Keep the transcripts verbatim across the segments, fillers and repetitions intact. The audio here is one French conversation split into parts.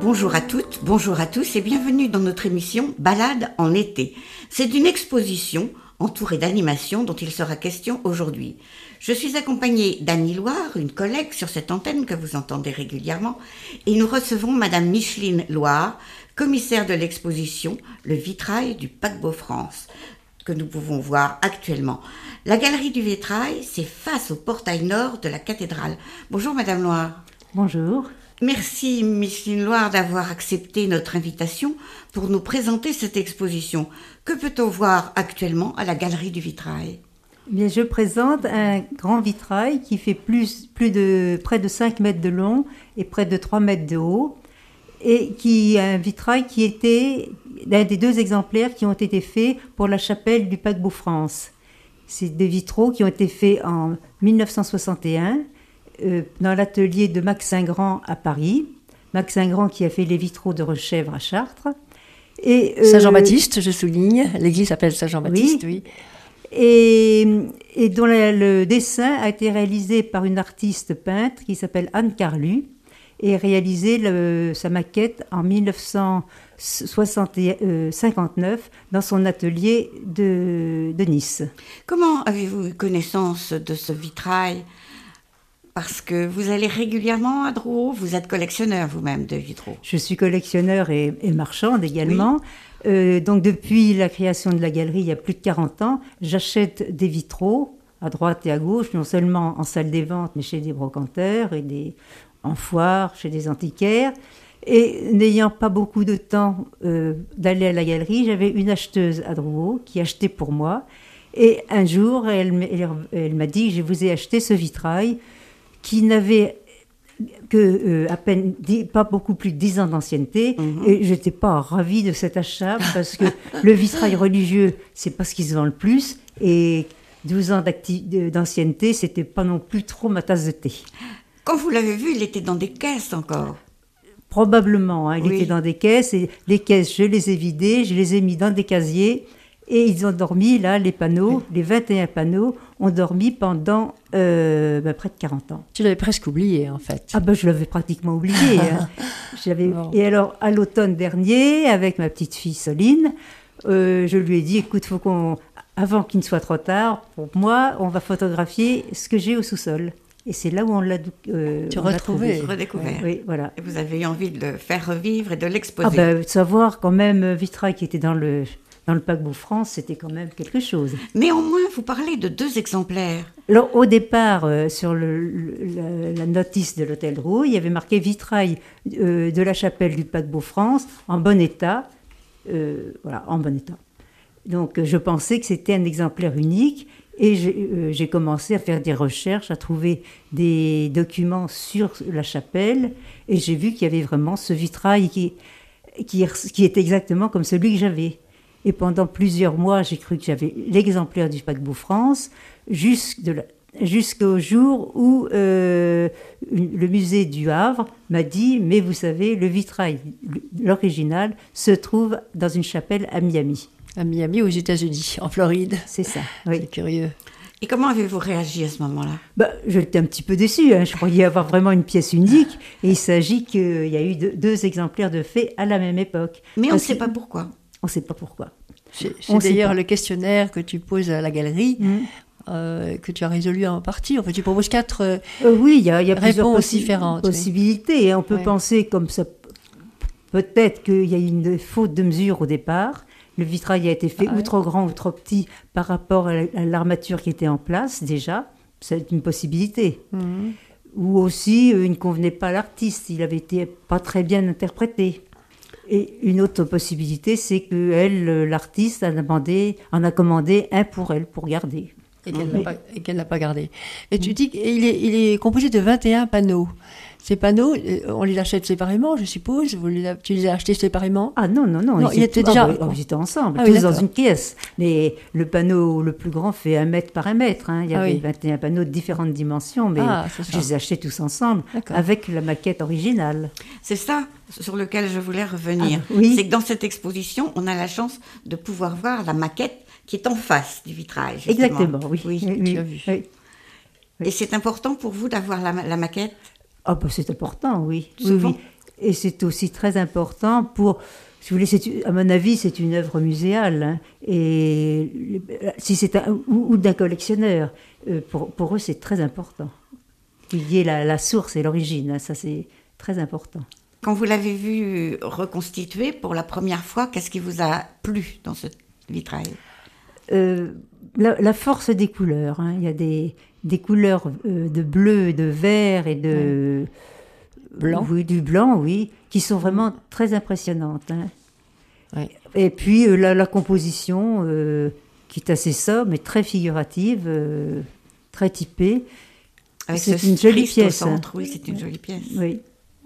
Bonjour à toutes, bonjour à tous et bienvenue dans notre émission Balade en été. C'est une exposition entourée d'animations dont il sera question aujourd'hui. Je suis accompagnée d'Annie Loire, une collègue sur cette antenne que vous entendez régulièrement, et nous recevons Madame Micheline Loire, commissaire de l'exposition Le vitrail du paquebot France, que nous pouvons voir actuellement. La galerie du vitrail, c'est face au portail nord de la cathédrale. Bonjour Madame Loire. Bonjour. Merci Micheline Loire d'avoir accepté notre invitation pour nous présenter cette exposition. Que peut-on voir actuellement à la galerie du vitrail ? Bien, je présente un grand vitrail qui fait plus, plus de, près de cinq mètres de long et près de trois mètres de haut, et qui un vitrail qui était l'un des deux exemplaires qui ont été faits pour la chapelle du paquebot France. C'est des vitraux qui ont été faits en dix-neuf cent soixante et un euh, dans l'atelier de Max Saint-Grand à Paris. Max Saint-Grand qui a fait les vitraux de Rechèvre à Chartres. Et, euh, Saint-Jean-Baptiste, je souligne. L'église s'appelle Saint-Jean-Baptiste, oui. oui. Et, et dont la, le dessin a été réalisé par une artiste peintre qui s'appelle Anne Carlu et réalisé le, sa maquette en dix-neuf cent cinquante-neuf dans son atelier de, de Nice. Comment avez-vous eu connaissance de ce vitrail ? Parce que vous allez régulièrement à Drouot, vous êtes collectionneur vous-même de vitraux. Je suis collectionneur et, et marchande également. Oui. Euh, donc depuis la création de la galerie, il y a plus de quarante ans, j'achète des vitraux à droite et à gauche, non seulement en salle des ventes, mais chez des brocanteurs et des, en foire, chez des antiquaires. Et n'ayant pas beaucoup de temps euh, d'aller à la galerie, j'avais une acheteuse à Drouot qui achetait pour moi. Et un jour, elle, elle, elle m'a dit « Je vous ai acheté ce vitrail » qui n'avait que euh, à peine dix, pas beaucoup plus de dix ans d'ancienneté, mmh. Et je n'étais pas ravie de cet achat parce que le vitrail religieux, c'est pas ce qui se vend le plus, et douze ans d'ancienneté, c'était pas non plus trop ma tasse de thé. Quand vous l'avez vu, il était dans des caisses encore. Probablement, hein, il oui. était dans des caisses, et les caisses, je les ai vidées, je les ai mis dans des casiers, et ils ont dormi, là, les panneaux, oui. les vingt et un panneaux, ont dormi pendant euh, ben, près de quarante ans. Tu l'avais presque oublié, en fait. Ah ben, je l'avais pratiquement oublié. hein. bon. Et alors, à l'automne dernier, avec ma petite fille Soline, euh, je lui ai dit, écoute, faut qu'on, avant qu'il ne soit trop tard, pour moi, on va photographier ce que j'ai au sous-sol. Et c'est là où on l'a, euh, tu on l'a retrouvé, redécouvert. Oui, voilà. Et vous avez eu envie de le faire revivre et de l'exposer. Ah ben, de savoir quand même, vitrail qui était dans le... Dans le paquebot France, c'était quand même quelque chose. Néanmoins, vous parlez de deux exemplaires. Alors, au départ, euh, sur le, le, la, la notice de l'hôtel Drouot, il y avait marqué vitrail euh, de la chapelle du paquebot France, en bon état. Euh, voilà, en bon état. Donc, je pensais que c'était un exemplaire unique et j'ai, euh, j'ai commencé à faire des recherches, à trouver des documents sur la chapelle et j'ai vu qu'il y avait vraiment ce vitrail qui, qui, qui est exactement comme celui que j'avais. Et pendant plusieurs mois, j'ai cru que j'avais l'exemplaire du paquebot France, jusqu'au jour où euh, le musée du Havre m'a dit « Mais vous savez, le vitrail, l'original, se trouve dans une chapelle à Miami. » À Miami, aux États-Unis, en Floride. C'est ça, oui. C'est curieux. Et comment avez-vous réagi à ce moment-là ? bah, J'étais un petit peu déçue, hein. Je croyais avoir vraiment une pièce unique. Et il s'agit qu'il y a eu deux, deux exemplaires de fait à la même époque. Mais on ne sait pas pourquoi. On ne sait pas pourquoi. C'est, c'est d'ailleurs le questionnaire que tu poses à la galerie, mmh. euh, que tu as résolu en partie. En fait, tu proposes quatre euh, euh, oui, il y a, y a réponses possi- différentes. Possibilités. Oui. Et on peut ouais. penser comme ça, peut-être qu'il y a une faute de mesure au départ. Le vitrail a été fait ah, ou ouais. trop grand ou trop petit par rapport à l'armature qui était en place déjà. C'est une possibilité. Mmh. Ou aussi, euh, il ne convenait pas à l'artiste. Il avait été pas très bien interprété. Et une autre possibilité, c'est que elle, l'artiste, a demandé, en a commandé un pour elle, pour garder. Et qu'elle, mmh. n'a, pas, et qu'elle n'a pas gardé. Et tu dis qu'il est, il est composé de vingt et un panneaux. Ces panneaux, on les achète séparément, je suppose. Vous les, tu les as achetés séparément ? Ah non, non, non. non ils, ils étaient étaient, déjà... ah, bah, ils étaient ensemble, ah, tous oui, dans une pièce. Mais le panneau le plus grand fait un mètre par un mètre. Hein. Il y avait ah, oui. vingt et un panneaux de différentes dimensions, mais ah, je les ai achetés tous ensemble, d'accord. avec la maquette originale. C'est ça sur lequel je voulais revenir. Ah, oui. C'est que dans cette exposition, on a la chance de pouvoir voir la maquette qui est en face du vitrail. Justement. Exactement, oui. Oui, oui, tu oui, as vu. Oui. Et c'est important pour vous d'avoir la, la maquette ? Ah, bah, c'est important, oui. Souvent. oui, oui. Et c'est aussi très important pour, si vous voulez, c'est, à mon avis, c'est une œuvre muséale, hein, et si c'est un, ou, ou d'un collectionneur, euh, pour, pour eux c'est très important. Il y ait la, la source et l'origine, hein, ça c'est très important. Quand vous l'avez vu reconstitué pour la première fois, qu'est-ce qui vous a plu dans ce vitrail ? euh, la, la force des couleurs, hein. Il y a des, des couleurs euh, de bleu, de vert et de... Blanc. Oui, du blanc, oui, qui sont vraiment très impressionnantes, hein. Ouais. Et puis euh, la, la composition, euh, qui est assez sobre, mais très figurative, euh, très typée. Avec c'est ce une jolie Christ au pièce. centre, oui, c'est une jolie pièce. Oui.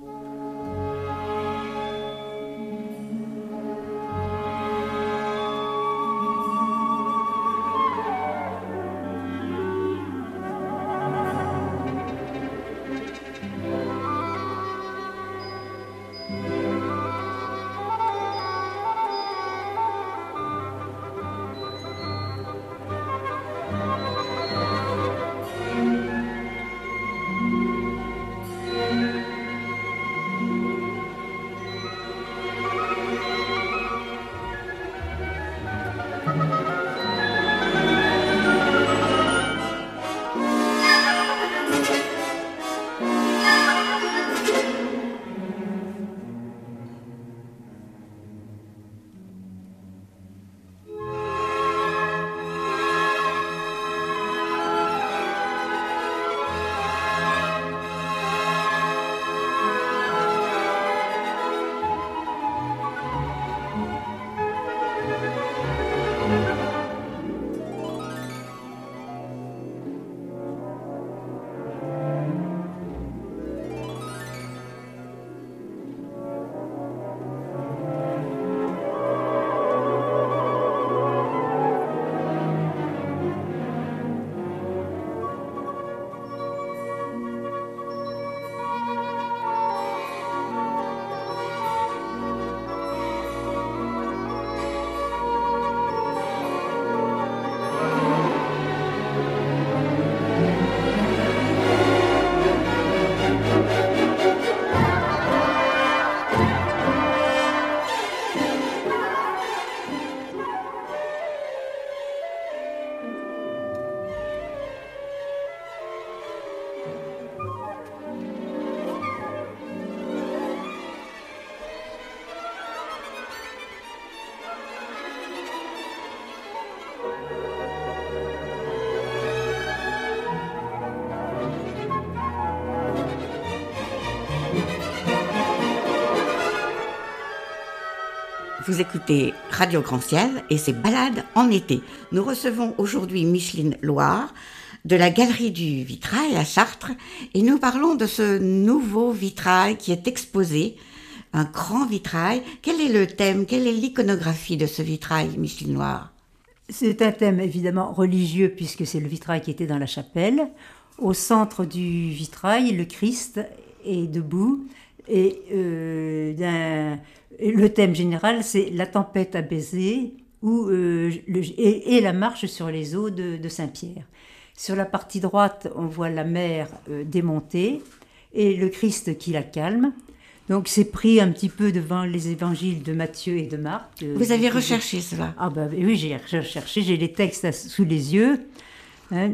Vous écoutez Radio Grand Ciel et ses balades en été. Nous recevons aujourd'hui Micheline Loire de la Galerie du Vitrail à Chartres et nous parlons de ce nouveau vitrail qui est exposé, un grand vitrail. Quel est le thème, quelle est l'iconographie de ce vitrail, Micheline Loire ? C'est un thème évidemment religieux puisque c'est le vitrail qui était dans la chapelle. Au centre du vitrail, le Christ est debout et euh, d'un... le thème général, c'est la tempête apaisée ou, euh, le, et, et la marche sur les eaux de, de Saint-Pierre. Sur la partie droite, on voit la mer euh, démontée et le Christ qui la calme. Donc c'est pris un petit peu devant les évangiles de Matthieu et de Marc. Euh, Vous avez recherché cela ? Ah ben oui, j'ai recherché, j'ai les textes sous les yeux. Hein.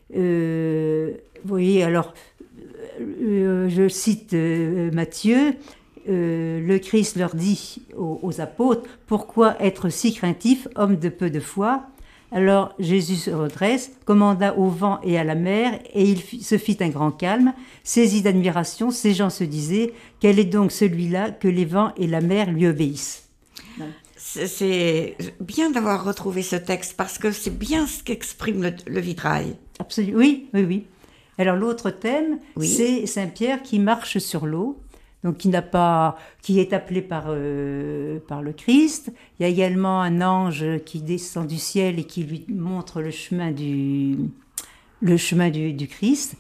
Euh, vous voyez, alors, euh, je cite euh, Matthieu. Euh, le Christ leur dit aux, aux apôtres, « Pourquoi être si craintif, homme de peu de foi ?» Alors Jésus se redresse, commanda au vent et à la mer, et il fit, se fit un grand calme. Saisi d'admiration, ces gens se disaient, « Quel est donc celui-là que les vents et la mer lui obéissent ?» C'est bien d'avoir retrouvé ce texte, parce que c'est bien ce qu'exprime le, le vitrail. Absolument, oui, oui, oui. Alors l'autre thème, oui. c'est Saint-Pierre qui marche sur l'eau. Donc qui n'a pas, qui est appelé par euh, par le Christ. Il y a également un ange qui descend du ciel et qui lui montre le chemin du le chemin du, du Christ.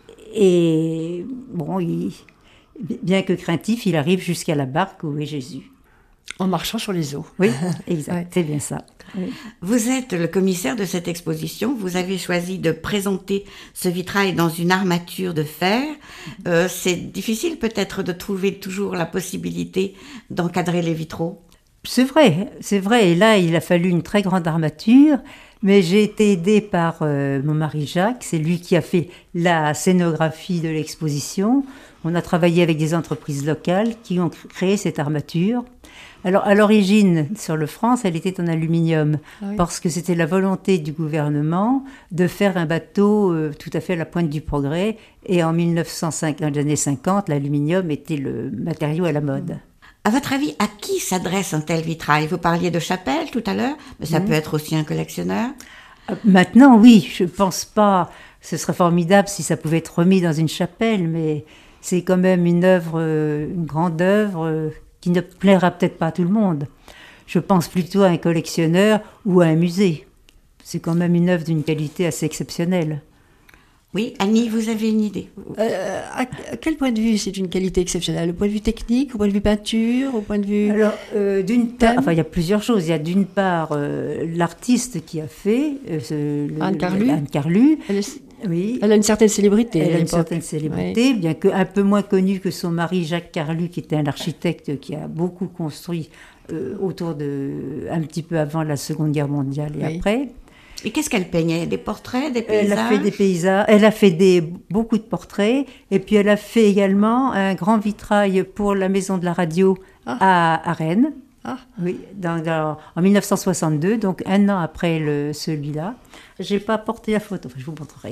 Et bon, il, bien que craintif, il arrive jusqu'à la barque où est Jésus. En marchant sur les eaux. Oui, exact, Ouais. c'est bien ça. Oui. Vous êtes le commissaire de cette exposition. Vous avez choisi de présenter ce vitrail dans une armature de fer. Euh, c'est difficile peut-être de trouver toujours la possibilité d'encadrer les vitraux. C'est vrai, c'est vrai. Et là, il a fallu une très grande armature, mais j'ai été aidée par euh, mon mari Jacques. C'est lui qui a fait la scénographie de l'exposition. On a travaillé avec des entreprises locales qui ont créé cette armature. Alors, à l'origine, sur le France, elle était en aluminium, Ah oui. parce que c'était la volonté du gouvernement de faire un bateau euh, tout à fait à la pointe du progrès. Et en mille neuf cent cinquante, dans les années cinquante, l'aluminium était le matériau à la mode. À votre avis, à qui s'adresse un tel vitrail? Vous parliez de Chapelle tout à l'heure, mais ça peut être aussi un collectionneur. Euh, Maintenant, oui, je pense pas. Ce serait formidable si ça pouvait être remis dans une chapelle, mais c'est quand même une œuvre, euh, une grande œuvre euh, qui ne plaira peut-être pas à tout le monde. Je pense plutôt à un collectionneur ou à un musée. C'est quand même une œuvre d'une qualité assez exceptionnelle. Oui, Annie, vous avez une idée? Euh, à, à quel point de vue c'est une qualité exceptionnelle? Au point de vue technique, au point de vue peinture, au point de vue... Alors, euh, d'une part, Thème. enfin, il y a plusieurs choses. Il y a d'une part euh, l'artiste qui a fait euh, ce, le- Anne Carlu. Anne Carlu. Elle, est- Oui. elle a une certaine célébrité. Elle à a une l'époque. certaine célébrité, bien que un peu moins connue que son mari Jacques Carlu, qui était un architecte qui a beaucoup construit euh, autour de, un petit peu avant la Seconde Guerre mondiale et Oui. après. Et qu'est-ce qu'elle peignait? Des portraits, des Elle paysages? a fait des paysages, elle a fait des, beaucoup de portraits, et puis elle a fait également un grand vitrail pour la Maison de la Radio Ah. à, à Rennes. Ah, Oui, dans- dans- en mille neuf cent soixante-deux, donc un an après le, celui-là. Je n'ai pas porté la photo, enfin, je vous montrerai.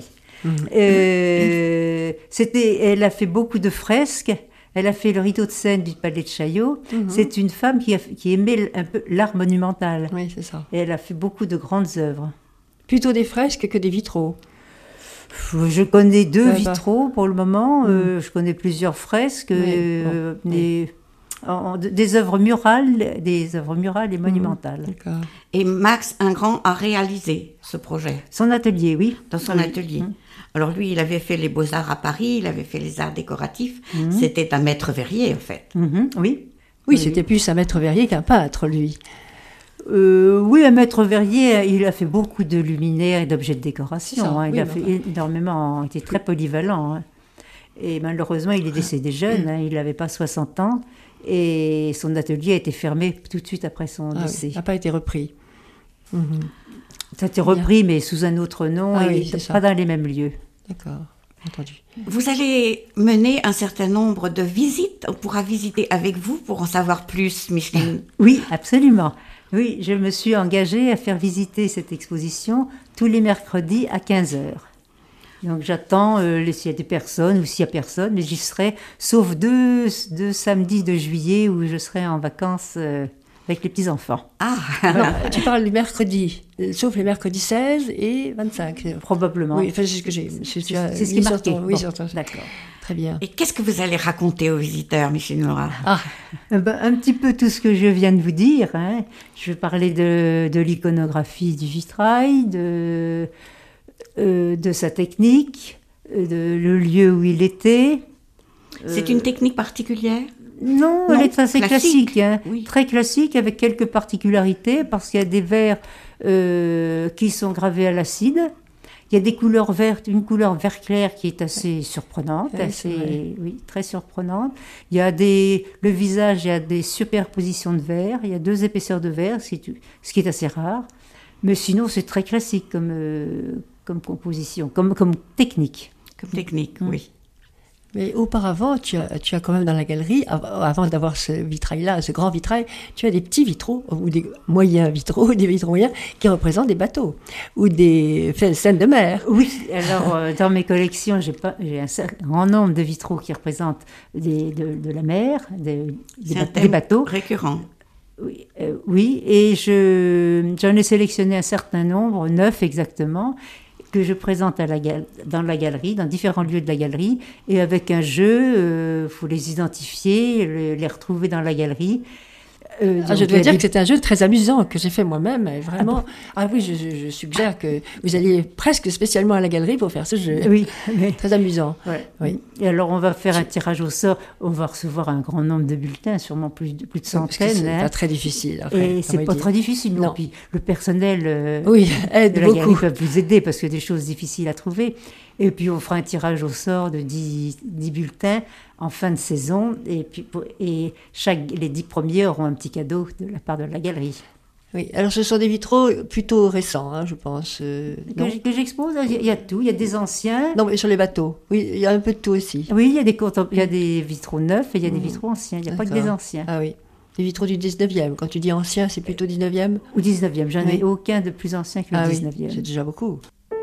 Euh, c'était, elle a fait beaucoup de fresques. Elle a fait le rideau de scène du Palais de Chaillot. C'est une femme qui, a- qui aimait un peu l'art monumental. oui, c'est ça. Et elle a fait beaucoup de grandes œuvres. Plutôt des fresques que des vitraux. Je connais deux Ouais, bah. vitraux pour le moment. euh, je connais plusieurs fresques, Oui, euh, bon, des, en- des œuvres murales, des œuvres murales et monumentales. D'accord. Et Max Ingrand a réalisé ce projet Son atelier, oui. dans son Oui. atelier. Alors lui, il avait fait les beaux-arts à Paris, il avait fait les arts décoratifs. C'était un maître verrier, en fait. Mhm, oui. Oui, c'était plus un maître verrier qu'un peintre, lui. Euh, oui, un maître verrier, il a fait beaucoup de luminaires et d'objets de décoration. C'est ça, hein. Il oui, a mais fait enfin. énormément, il était très polyvalent. hein. Et malheureusement, il est décédé jeune, hein. Il n'avait pas soixante ans. Et son atelier a été fermé tout de suite après son Ah oui, décès. n'a pas été repris. Mhm. Ça a été repris, mais sous un autre nom, Ah et oui, c'est ça. pas dans les mêmes lieux. D'accord, entendu. Vous allez mener un certain nombre de visites. On pourra visiter avec vous pour en savoir plus, Micheline. Oui, absolument. Oui, je me suis engagée à faire visiter cette exposition tous les mercredis à quinze heures. Donc j'attends euh, les- s'il y a des personnes ou s'il n'y a personne, mais j'y serai, sauf deux, deux samedis de juillet où je serai en vacances euh, avec les petits-enfants. Ah, Non, tu parles du mercredi, euh, sauf les mercredis seize et vingt-cinq. Probablement. Oui, enfin, c'est ce que j'ai. C'est tu as c'est ce qui mis est sur marqué. ton- Oui, Bon, sur ton- D'accord. Très bien. et qu'est-ce que vous allez raconter aux visiteurs, Micheline Laura? Ah, Eh ben, un petit peu tout ce que je viens de vous dire. hein. Je vais parler de, de l'iconographie du vitrail, de, euh, de sa technique, euh, de le lieu où il était. C'est une technique particulière? Non, Non, elle est assez classique, classique, hein. oui. Très classique avec quelques particularités parce qu'il y a des verres euh, qui sont gravés à l'acide. Il y a des couleurs vertes, une couleur vert clair qui est assez surprenante, Oui, c'est vrai. assez, oui, très surprenante. Il y a des, le visage, il y a des superpositions de verre, il y a deux épaisseurs de verre, ce qui est, ce qui est assez rare. Mais sinon, c'est très classique comme, euh, comme composition, comme, comme technique. Comme technique, oui. mais auparavant, tu as, tu as quand même dans la galerie, av- avant d'avoir ce vitrail-là, ce grand vitrail, tu as des petits vitraux, ou des moyens vitraux, des vitraux moyens, qui représentent des bateaux, ou des enfin, scènes de mer. Oui, alors euh, dans mes collections, j'ai pas, j'ai un cer- grand nombre de vitraux qui représentent des, de, de la mer, des, des, C'est ba- un des thème bateaux. récurrent. Oui, euh, oui, et je, j'en ai sélectionné un certain nombre, neuf exactement, que je présente à la gal- dans la galerie, dans différents lieux de la galerie, et avec un jeu, il faut les identifier, le- les retrouver dans la galerie. Euh, ah, je dois dire des... que c'est un jeu très amusant que j'ai fait moi-même, vraiment. Ah, bon ah oui, je, je, je suggère que vous alliez presque spécialement à la galerie pour faire ce jeu. Oui, mais... très amusant. Ouais. Oui. Et alors, on va faire un tirage au sort. On va recevoir un grand nombre de bulletins, sûrement plus de plus de centaines. C'est hein. pas très difficile. Après, et c'est pas dire. très difficile non. non. Puis le personnel euh, oui, aide de la beaucoup. galerie peut vous aider parce que des choses difficiles à trouver. Et puis on fera un tirage au sort de dix, dix bulletins en fin de saison. Et, puis, pour, et chaque, les dix premiers auront un petit cadeau de la part de la galerie. Oui, alors ce sont des vitraux plutôt récents, hein, je pense. Euh, que, que j'expose, il y a tout. Il y a des anciens. Non, mais sur les bateaux. Oui, il y a un peu de tout aussi. Oui, il y a des, il y a des vitraux neufs et il y a des vitraux anciens. Il n'y a D'accord. pas que des anciens. Ah oui. Les vitraux du dix-neuvième. Quand tu dis ancien, c'est plutôt dix-neuvième ? Ou dix-neuvième. J'en oui. ai aucun de plus ancien que le ah dix-neuvième. Oui, c'est déjà beaucoup.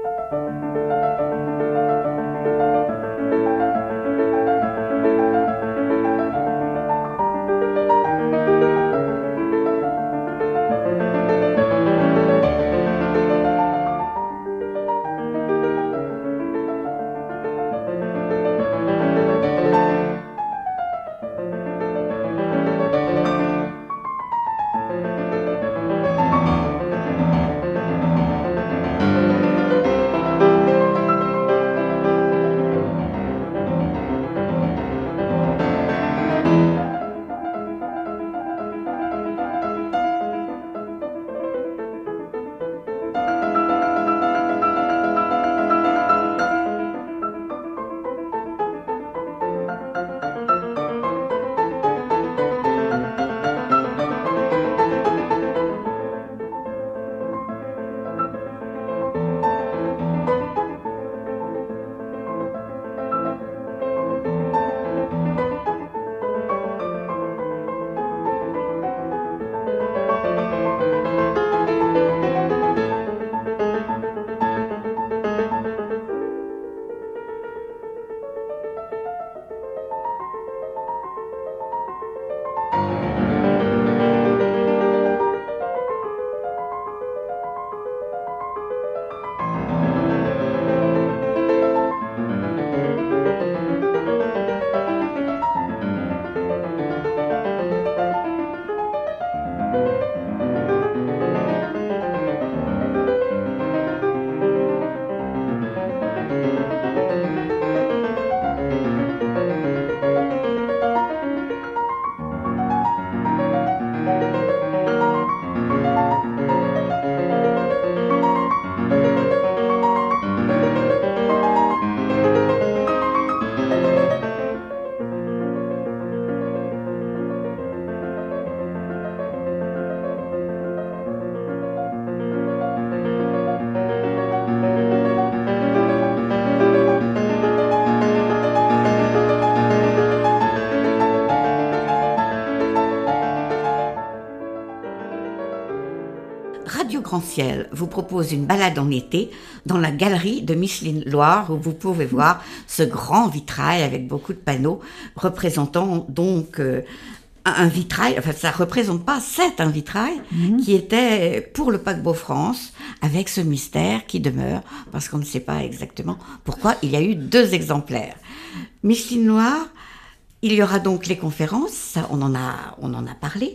Radio Grand Ciel vous propose une balade en été dans la galerie de Micheline Loire où vous pouvez voir ce grand vitrail avec beaucoup de panneaux représentant donc euh, un vitrail, enfin ça représente pas, c'est un vitrail mmh. qui était pour le paquebot France avec ce mystère qui demeure parce qu'on ne sait pas exactement pourquoi il y a eu deux exemplaires. Micheline Loire, il y aura donc les conférences, ça on en a, on en a parlé.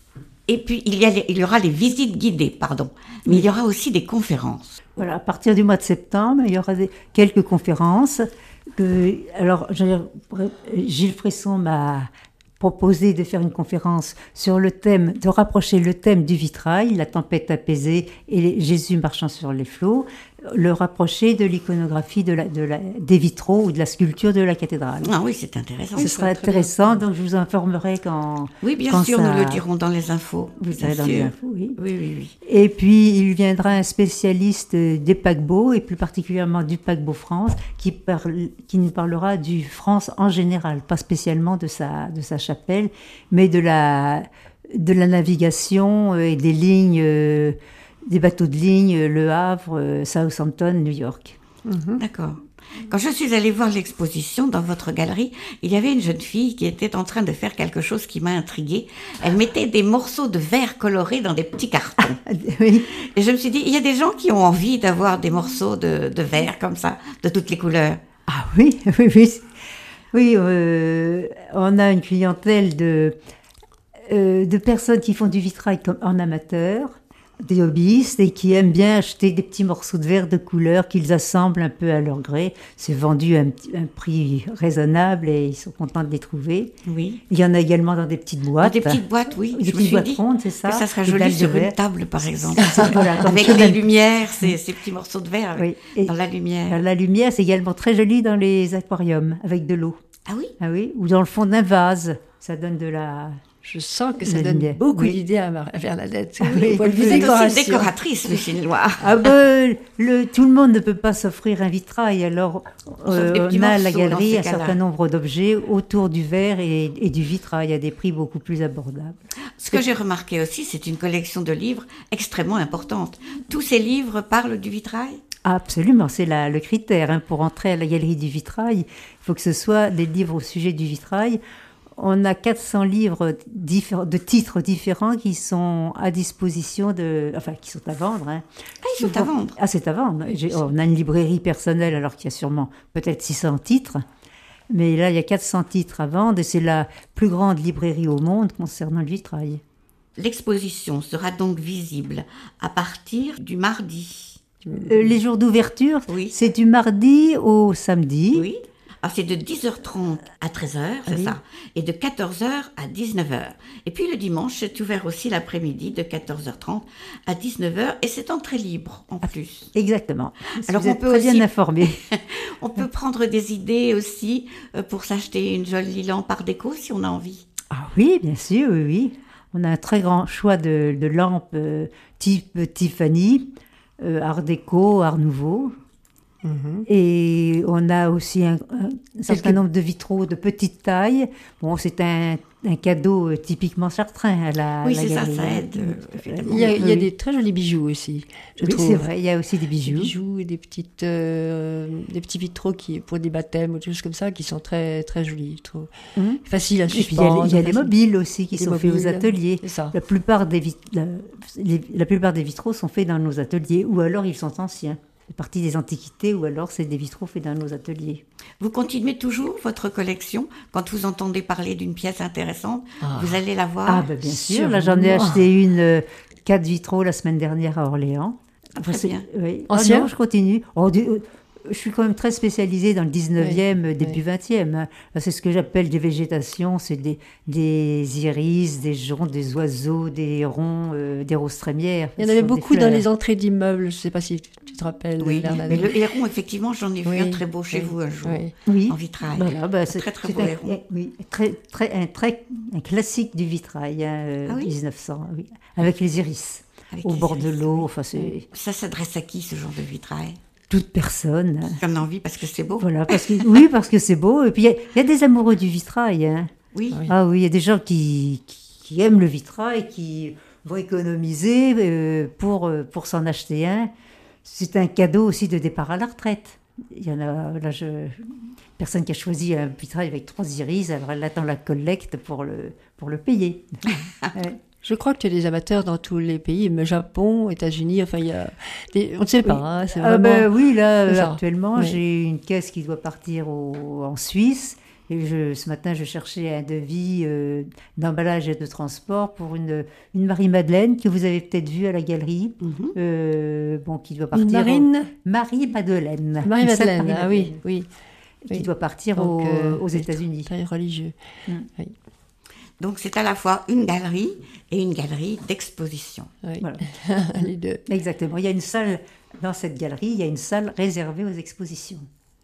Et puis, il y, a les, il y aura les visites guidées, pardon. Mais il y aura aussi des conférences. Voilà, à partir du mois de septembre, il y aura des, quelques conférences. Que, alors, Gilles Fresson m'a proposé de faire une conférence sur le thème, de rapprocher le thème du vitrail, la tempête apaisée et Jésus marchant sur les flots, le rapprocher de l'iconographie de la, de la, des vitraux ou de la sculpture de la cathédrale. Ah oui, c'est intéressant. Ce sera intéressant, donc je vous informerai quand... Oui, bien quand sûr, ça... nous le dirons dans les infos. Vous serez dans les infos, oui. Oui, oui, oui. Et puis, il viendra un spécialiste des paquebots, et plus particulièrement du paquebot France, qui, parle, qui nous parlera du France en général, pas spécialement de sa, de sa chapelle, mais de la, de la navigation et des lignes... Euh, des bateaux de ligne, Le Havre, Southampton, New York. Mmh. D'accord. Quand je suis allée voir l'exposition dans votre galerie, il y avait une jeune fille qui était en train de faire quelque chose qui m'a intriguée. Elle mettait des morceaux de verre colorés dans des petits cartons. Oui. Et je me suis dit, il y a des gens qui ont envie d'avoir des morceaux de, de verre comme ça, de toutes les couleurs. Ah oui, oui, oui. Oui, euh, on a une clientèle de... euh, de personnes qui font du vitrail comme en amateur, des hobbyistes et qui aiment bien acheter des petits morceaux de verre de couleur qu'ils assemblent un peu à leur gré. C'est vendu à un, petit- un prix raisonnable et ils sont contents de les trouver. Oui. Il y en a également dans des petites Dans boîtes. des petites boîtes, oui. Des Je me petites suis boîtes dit rondes, c'est ça. que ça serait des joli dalles de sur une verre. table, par exemple. Voilà, comme Avec sur les un- lumières, ces, ces petits morceaux de verre Oui. Et dans la lumière. la lumière, c'est également très joli dans les aquariums avec de l'eau. Ah oui? Ah oui, ou dans le fond d'un vase. Ça donne de la... Je sens que ça La donne lumière. beaucoup Oui. d'idées à, Mar- à Bernadette. Ah Au oui, point de vue oui. Vous êtes aussi décoration. décoratrice, Lucille Loire. Ah ben, le, tout le monde ne peut pas s'offrir un vitrail, alors euh, des petits on a à la morceaux dans galerie ces un cas-là. certain nombre d'objets autour du verre et, et du vitrail à des prix beaucoup plus abordables. Ce que j'ai remarqué aussi, c'est une collection de livres extrêmement importante. Tous ces livres parlent du vitrail? Absolument, c'est la- le critère. Hein, pour entrer à la galerie du vitrail, il faut que ce soit des livres au sujet du vitrail. On a quatre cents livres diffé- de titres différents qui sont à disposition de... Enfin, qui sont à vendre. Hein. Ah, ils sont à vendre. Ah, c'est à vendre. J'ai- oh, on a une librairie personnelle alors qu'il y a sûrement peut-être six cents titres. Mais là, il y a quatre cents titres à vendre et c'est la plus grande librairie au monde concernant le vitrail. L'exposition sera donc visible à partir du mardi. Euh, les jours d'ouverture, Oui. c'est du mardi au samedi. Oui. Alors c'est de dix heures trente à treize heures, c'est Oui. ça. Et de quatorze heures à dix-neuf heures. Et puis le dimanche, c'est ouvert aussi l'après-midi de quatorze heures trente à dix-neuf heures. Et c'est entrée libre en plus. Exactement. Alors, Vous on êtes peut très aussi- bien informé. On peut prendre des idées aussi euh, pour s'acheter une jolie lampe par déco si on a envie. Ah oui, bien sûr, oui, oui. On a un très grand choix de, de lampes euh, type Tiffany, euh, Art déco, Art nouveau. Mhm. Et on a aussi un, un certain Quelques- nombre de vitraux de petite taille. Bon, c'est un, un cadeau euh, typiquement chartrain à la, Oui, la c'est ça, galerie. ça aide, euh, évidemment. Il y a, il y a Oui. des très jolis bijoux aussi, je Oui, trouve. c'est vrai, il y a aussi des Des bijoux. bijoux et des, petites, euh, des petits vitraux qui, pour des baptêmes ou des choses comme ça qui sont très, très jolis, je trouve. Mhm. Facile à Et puis il y a, suspendre. les- il y a les facile- mobiles aussi qui Les sont faits aux mobiles, ateliers. C'est ça. La plupart, des vit- la, les- la plupart des vitraux sont faits dans nos ateliers, ou alors ils sont anciens. C'est partie des antiquités, ou alors c'est des vitraux faits dans nos ateliers. Vous continuez toujours votre collection quand vous entendez parler d'une pièce intéressante, Ah. vous allez la voir. Ah, ben bien sûr, là j'en ai sûrement. acheté une, euh, quatre vitraux la semaine dernière à Orléans. Très c'est- bien. oui. Ancien Ah non, je continue. Oh, du- euh, je suis quand même très spécialisée dans le dix-neuvième, Oui, début oui. vingtième. hein. Là, c'est ce que j'appelle des végétations, c'est des, des iris, des joncs, des oiseaux, des hérons, euh, des roses trémières. Il y en Ce avait sont des beaucoup dans fleurs. les entrées d'immeubles, je ne sais pas si tu te rappelles, Oui, Bernadette. mais le héron, effectivement, j'en ai vu Oui, un très beau chez oui, vous un jour, oui. Oui. en vitrail. Voilà, bah, Un c'est très très c'est beau un, héron. oui, très, très, un, très, un classique du vitrail, hein, euh, Ah oui dix-neuf cents, oui, avec les iris Avec au les bord de iris, l'eau. oui. Enfin, c'est Ça s'adresse à qui, ce genre de vitrail? toute personne. hein. J'en ai envie parce que c'est beau. Voilà, parce que, oui, parce que c'est beau. Et puis, il y a- il y, a des amoureux du vitrail. hein. Oui. Oui. Ah oui, il y a des gens qui, qui, qui aiment le vitrail, qui vont économiser euh, pour, euh, pour s'en acheter un. C'est un cadeau aussi de départ à la retraite. Il y en a, là, je, personne qui a choisi un vitrail avec trois iris, alors elle attend la collecte pour le, pour le payer. Ouais. Je crois que tu as des amateurs dans tous les pays, mais Japon, États-Unis, enfin, il y a des- on ne sait pas, hein, c'est Ah vraiment... ben oui, là, c'est euh, ça. actuellement, Oui. j'ai une caisse qui doit partir au- en Suisse. Et je, ce matin, je cherchais un devis euh, d'emballage et de transport pour une, une Marie-Madeleine que vous avez peut-être vue à la galerie, Mhm. euh, bon, qui doit partir... Une au- marine Marie-Madeleine. Marie-Madeleine, Une ah oui, Sainte oui. Qui oui. doit partir Donc, au- euh, aux oui, États-Unis. Très religieux. Donc c'est à la fois une galerie et une galerie d'exposition. Oui. Voilà. Les deux. Exactement. Il y a une salle, dans cette galerie, il y a une salle réservée aux expositions.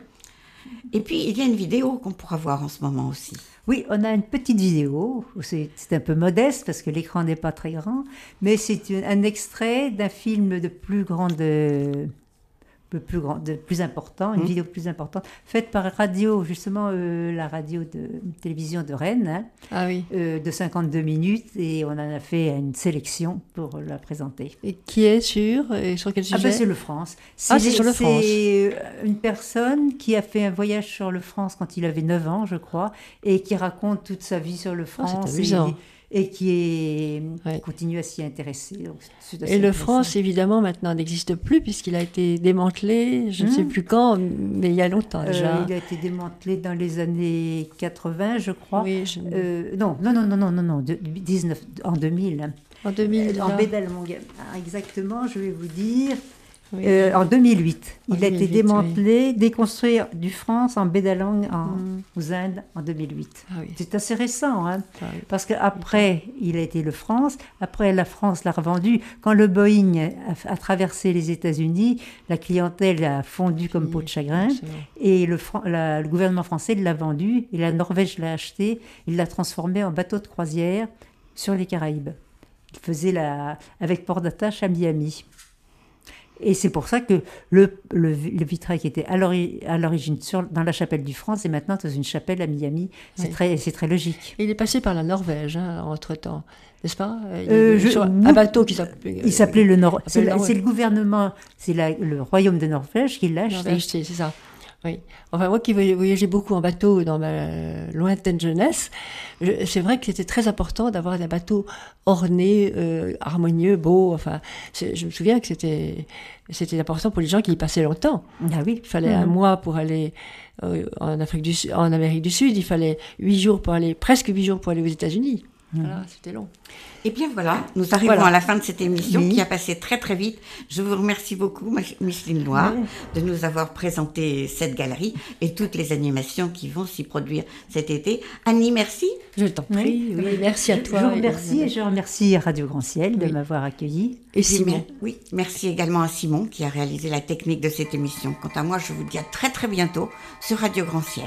Et puis il y a une vidéo qu'on pourra voir en ce moment aussi. Oui, on a une petite vidéo, c'est c'est un peu modeste parce que l'écran n'est pas très grand, mais c'est une- un extrait d'un film de plus grande, de plus grand, de plus important, une Mhm. vidéo plus importante, faite par radio, justement euh, la radio de télévision de Rennes, hein, Ah oui. euh, de cinquante-deux minutes, et on en a fait une sélection pour la présenter. Et qui est sur et sur quel Ah sujet ben c'est le France. Ah, c'est sur le France. C'est euh, une personne qui a fait un voyage sur le France quand il avait neuf ans, je crois, et qui raconte toute sa vie sur le Ah, c'est France. et, amusant. et qui est, Ouais. continue à s'y intéresser. Donc, c'est assez Et le intéressant. France, évidemment, maintenant n'existe plus puisqu'il a été démantelé, je ne Mmh. sais plus quand, mais il y a longtemps déjà. Euh, il a été démantelé dans les années quatre-vingts, je crois. Oui, je- Euh, non, non, non, non, non, non, non, de- dix-neuf, en deux mille. hein. en deux mille. En là. Bédalmongue. Ah, exactement, je vais vous dire. Oui. Euh, en deux mille huit. En Il a été deux mille huit, démantelé, déconstruit du France en Bédalang, en, Mm. aux Indes, en deux mille huit. Ah oui. C'est assez récent, hein, Ah oui. parce qu'après, il a été le France. Après, la France l'a revendu. Quand le Boeing a, a traversé les États-Unis, la clientèle a fondu comme Oui, peau de chagrin. absolument. Et le, Fran- la- le gouvernement français l'a vendu. Et la Norvège l'a acheté. Il l'a transformé en bateau de croisière sur les Caraïbes. Il faisait la, avec port d'attache à Miami. Et c'est pour ça que le, le, le vitrail qui était à l'ori- à l'origine sur- dans la chapelle du France est maintenant dans une chapelle à Miami. C'est Oui. très, c'est très logique. Il est passé par la Norvège, hein, entre-temps, n'est-ce pas? Il y a Euh, eu je- sur un oui. bateau qui s'appelait... Il s'appelait le Nord. s'appelle C'est la- Norvège. c'est le gouvernement, c'est la- le royaume de Norvège qui l'a acheté. Norvège, c'est c'est ça. Oui. Enfin, moi qui voy- voyageais beaucoup en bateau dans ma lointaine jeunesse, je- c'est vrai que c'était très important d'avoir des bateaux ornés, euh, harmonieux, beaux. Enfin, c'est- je me souviens que c'était c'était important pour les gens qui y passaient longtemps. Ah oui. Il fallait un Mhm. mois pour aller euh, en Afrique du Sud, en Amérique du Sud. Il fallait huit jours pour aller, presque huit jours pour aller aux États-Unis. Voilà, c'était long. Eh bien voilà, nous arrivons Voilà. à la fin de cette émission Oui. qui a passé très très vite. Je vous remercie beaucoup, ma- Micheline Loire, Oui. de nous avoir présenté cette galerie et toutes les animations qui vont s'y produire cet été. Annie, merci. Je t'en prie. Oui. Oui, merci à Je- toi. Je vous remercie et je remercie Radio Grand Ciel de Oui. m'avoir accueilli. Et Simon. Oui, merci également à Simon qui a réalisé la technique de cette émission. Quant à moi, je vous dis à très très bientôt sur Radio Grand Ciel.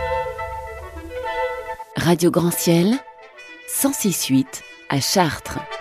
Radio Grand Ciel, cent six virgule huit à Chartres.